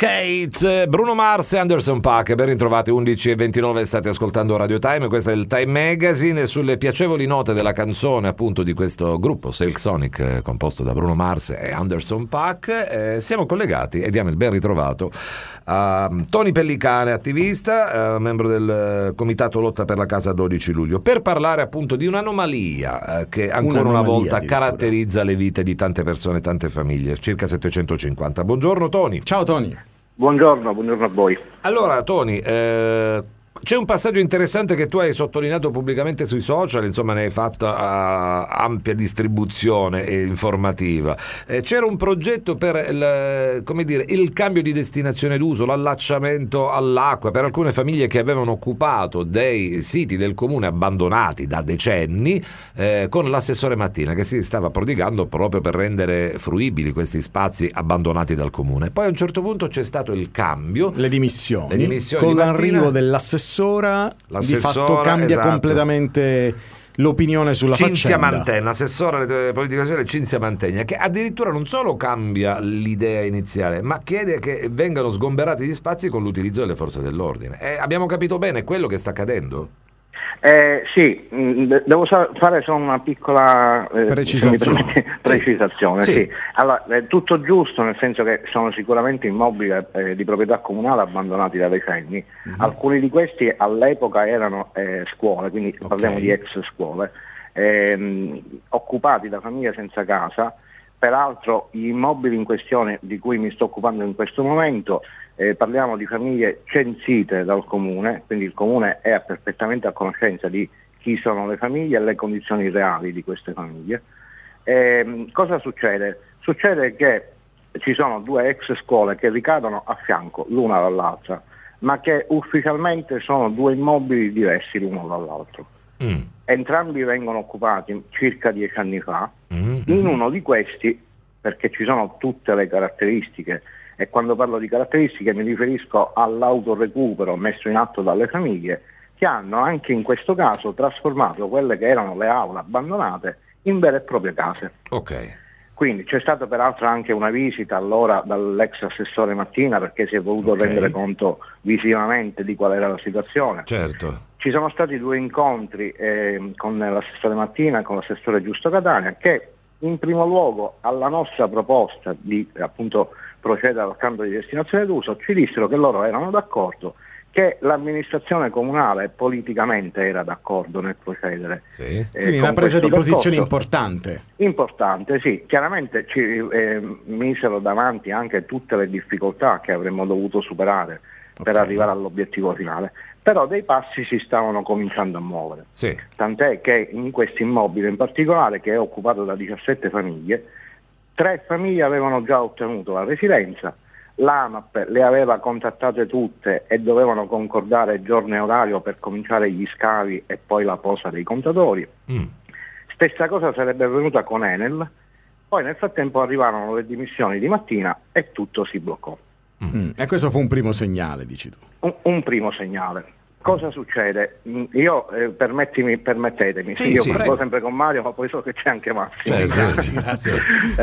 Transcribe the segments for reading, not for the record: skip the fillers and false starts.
Kate, Bruno Mars e Anderson .Paak, ben ritrovati. 11:29, state ascoltando Radio Time, questo è il Time Magazine, e sulle piacevoli note della canzone appunto di questo gruppo Silk Sonic, composto da Bruno Mars e Anderson .Paak, siamo collegati e diamo il ben ritrovato a Tony Pellicane, attivista, membro del comitato lotta per la casa 12 luglio, per parlare appunto di un'anomalia che ancora una volta caratterizza le vite di tante persone, tante famiglie, circa 750. Buongiorno Tony. Ciao Tony. Buongiorno a voi. Allora Tony, c'è un passaggio interessante che tu hai sottolineato pubblicamente sui social, insomma ne hai fatta ampia distribuzione e informativa. C'era un progetto per il cambio di destinazione d'uso, l'allacciamento all'acqua per alcune famiglie che avevano occupato dei siti del comune abbandonati da decenni, con l'assessore Mattina che si stava prodigando proprio per rendere fruibili questi spazi abbandonati dal comune. Poi a un certo punto c'è stato il cambio, le dimissioni di con l'arrivo Mattina. dell'assessora di fatto cambia completamente l'opinione sulla Cinzia faccenda. Mantegna, assessore alle politiche sociali Cinzia Mantegna, che addirittura non solo cambia l'idea iniziale, ma chiede che vengano sgomberati gli spazi con l'utilizzo delle forze dell'ordine. Abbiamo capito bene quello che sta accadendo? Sì, devo fare solo una piccola precisazione. Sì. Allora, è tutto giusto, nel senso che sono sicuramente immobili di proprietà comunale abbandonati da decenni. Alcuni di questi all'epoca erano scuole, quindi parliamo di ex scuole, occupati da famiglie senza casa. Peraltro gli immobili in questione di cui mi sto occupando in questo momento, parliamo di famiglie censite dal comune, quindi il comune è perfettamente a conoscenza di chi sono le famiglie e le condizioni reali di queste famiglie. Cosa succede? Succede che ci sono due ex scuole che ricadono a fianco l'una dall'altra, ma che ufficialmente sono due immobili diversi l'uno dall'altro. Entrambi vengono occupati circa 10 anni fa. In uno di questi, perché ci sono tutte le caratteristiche, e quando parlo di caratteristiche mi riferisco all'autorecupero messo in atto dalle famiglie, che hanno anche in questo caso trasformato quelle che erano le aule abbandonate in vere e proprie case. Ok. Quindi c'è stata peraltro anche una visita allora dall'ex assessore Mattina, perché si è voluto rendere conto visivamente di qual era la situazione. Certo. Ci sono stati 2 incontri con l'assessore Mattina e con l'assessore Giusto Catania, che in primo luogo alla nostra proposta di appunto procedere al cambio di destinazione d'uso ci dissero che loro erano d'accordo, che l'amministrazione comunale politicamente era d'accordo nel procedere. Sì. Quindi una presa di posizione importante. Importante, sì. Chiaramente ci misero davanti anche tutte le difficoltà che avremmo dovuto superare per arrivare all'obiettivo finale. Però dei passi si stavano cominciando a muovere. Sì. Tant'è che in questo immobile in particolare, che è occupato da 17 famiglie, 3 famiglie avevano già ottenuto la residenza, l'AMAP le aveva contattate tutte e dovevano concordare giorno e orario per cominciare gli scavi e poi la posa dei contatori. Stessa cosa sarebbe avvenuta con Enel, poi nel frattempo arrivarono le dimissioni di Mattina e tutto si bloccò. E questo fu un primo segnale, dici tu? Un primo segnale. Cosa succede? Io, permettetemi, sì, io sì, parlo sempre con Mario, ma poi so che c'è anche Massimo. Grazie.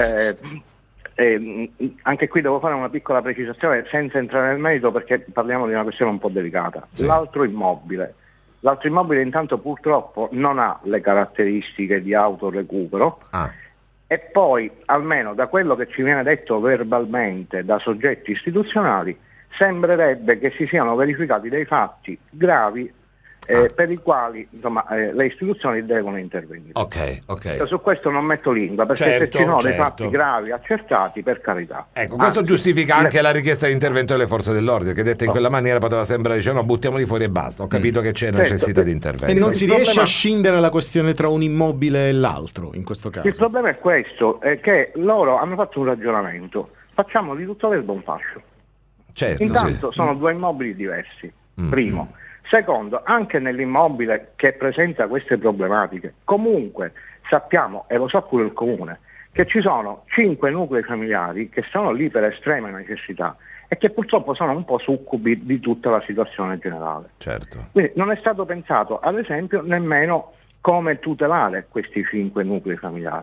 Anche qui devo fare una piccola precisazione senza entrare nel merito, perché parliamo di una questione un po' delicata. Sì. L'altro immobile intanto purtroppo non ha le caratteristiche di autorecupero. E poi, almeno da quello che ci viene detto verbalmente da soggetti istituzionali, sembrerebbe che si siano verificati dei fatti gravi per i quali le istituzioni devono intervenire. Ok. Io su questo non metto lingua, perché se ci sono dei fatti gravi accertati, per carità. Ecco, questo giustifica anche la richiesta di intervento delle forze dell'ordine, che detta in quella maniera poteva sembrare, dice no, buttiamoli fuori e basta. Ho capito che c'è necessità di intervento. E non si riesce a scindere la questione tra un immobile e l'altro, in questo caso. Il problema è questo, è che loro hanno fatto un ragionamento: facciamo di tutto l'erba un fascio. Certo, intanto sono 2 immobili diversi, primo. Secondo, anche nell'immobile che presenta queste problematiche, comunque sappiamo, e lo sa pure il comune, che ci sono 5 nuclei familiari che sono lì per estrema necessità e che purtroppo sono un po' succubi di tutta la situazione generale. Certo. Quindi non è stato pensato, ad esempio, nemmeno come tutelare questi 5 nuclei familiari.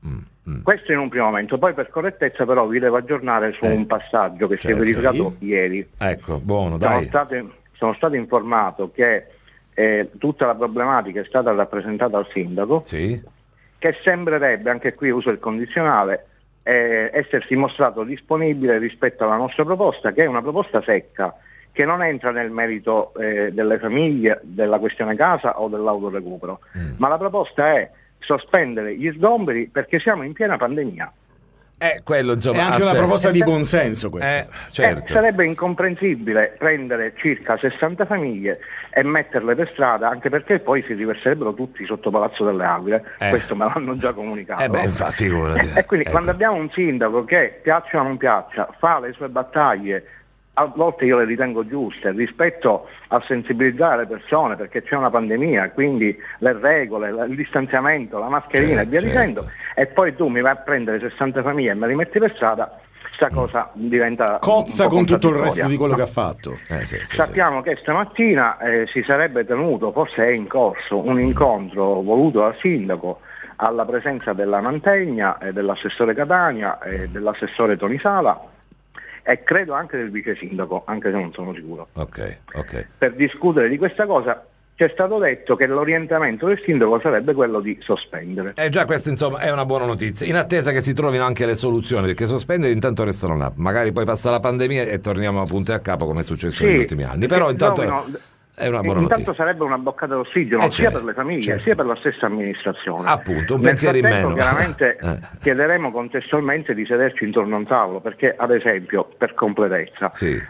Questo in un primo momento, poi per correttezza però vi devo aggiornare su un passaggio che si è verificato ieri. Ecco, buono, dai. Sono stato informato che tutta la problematica è stata rappresentata al sindaco, che sembrerebbe, anche qui uso il condizionale, essersi mostrato disponibile rispetto alla nostra proposta, che è una proposta secca, che non entra nel merito delle famiglie, della questione casa o dell'autorecupero, ma la proposta è sospendere gli sgomberi perché siamo in piena pandemia. Quello, insomma, è anche una proposta di buonsenso questa. Certo. Sarebbe incomprensibile prendere circa 60 famiglie e metterle per strada, anche perché poi si riverserebbero tutti sotto Palazzo delle Aquile, questo me l'hanno già comunicato. Figurati. E quindi quando abbiamo un sindaco che, piaccia o non piaccia, fa le sue battaglie, a volte io le ritengo giuste, rispetto a sensibilizzare le persone perché c'è una pandemia, quindi le regole, il distanziamento, la mascherina e via dicendo, e poi tu mi vai a prendere 60 famiglie e me li metti per strada, sta cosa diventa cozza con tutto il resto di quello che ha fatto. Sappiamo che stamattina si sarebbe tenuto, forse è in corso, un incontro voluto dal sindaco alla presenza della Mantegna, dell'assessore Catania e dell'assessore Toni Sala, e credo anche del vice sindaco, anche se non sono sicuro. Ok. Per discutere di questa cosa c'è stato detto che l'orientamento del sindaco sarebbe quello di sospendere. Già questa insomma è una buona notizia, in attesa che si trovino anche le soluzioni, perché sospendere intanto restano là, magari poi passa la pandemia e torniamo a punto e a capo come è successo negli ultimi anni, però intanto è una buona notizia. Intanto sarebbe una boccata d'ossigeno sia per le famiglie sia per la stessa amministrazione. Appunto, un pensiero in meno. Chiaramente chiederemo contestualmente di sederci intorno a un tavolo, perché ad esempio, per completezza,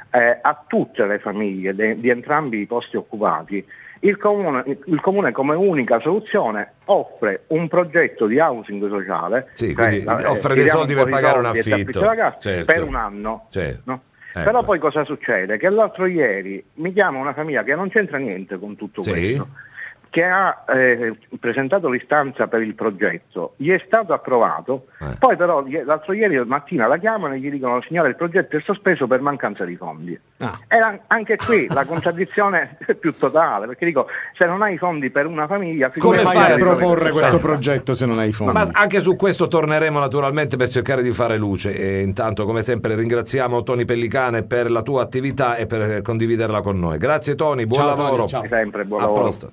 a tutte le famiglie di entrambi i posti occupati il comune come unica soluzione offre un progetto di housing sociale, quindi offre dei soldi per pagare un affitto per un anno, no? Però poi cosa succede? Che l'altro ieri mi chiama una famiglia che non c'entra niente con tutto questo, che ha presentato l'istanza per il progetto, gli è stato approvato, poi però l'altro ieri mattina la chiamano e gli dicono: signore, il progetto è sospeso per mancanza di fondi. E anche qui la contraddizione è più totale, perché dico, se non hai fondi per una famiglia, come fai a proporre questo progetto se non hai fondi? Ma anche su questo torneremo naturalmente per cercare di fare luce, e intanto come sempre ringraziamo Toni Pellicane per la tua attività e per condividerla con noi. Grazie Toni, buon lavoro. Tony, ciao. Sempre buon a lavoro. Prosto.